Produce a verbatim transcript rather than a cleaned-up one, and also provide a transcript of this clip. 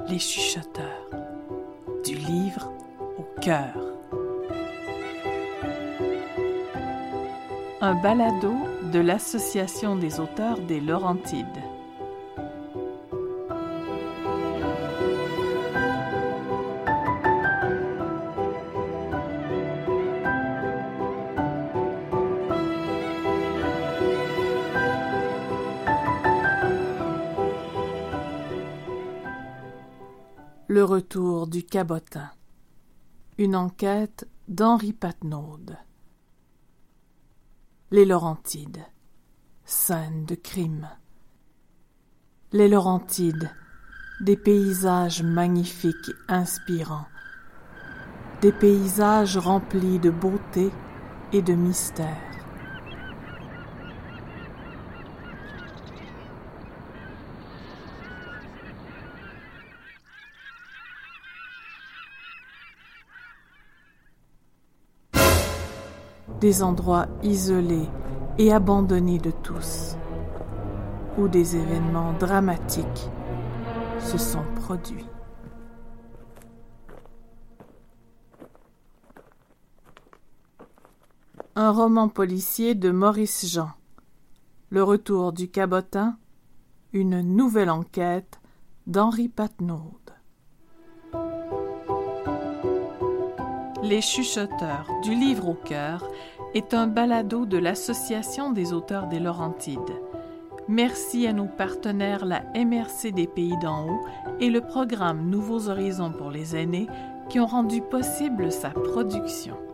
Les chuchoteurs, du livre au cœur. Un balado de l'Association des auteurs des Laurentides. Le retour du cabotin. Une enquête d'Henri Patnaud. Les Laurentides. Scène de crime. Les Laurentides. Des paysages magnifiques et inspirants. Des paysages remplis de beauté et de mystère. Des endroits isolés et abandonnés de tous, où des événements dramatiques se sont produits. Un roman policier de Maurice Jean. Le retour du cabotin, une nouvelle enquête d'Henri Patnaud. Les chuchoteurs, du livre au cœur, est un balado de l'Association des auteurs des Laurentides. Merci à nos partenaires la M R C des Pays d'en haut et le programme Nouveaux Horizons pour les aînés qui ont rendu possible sa production.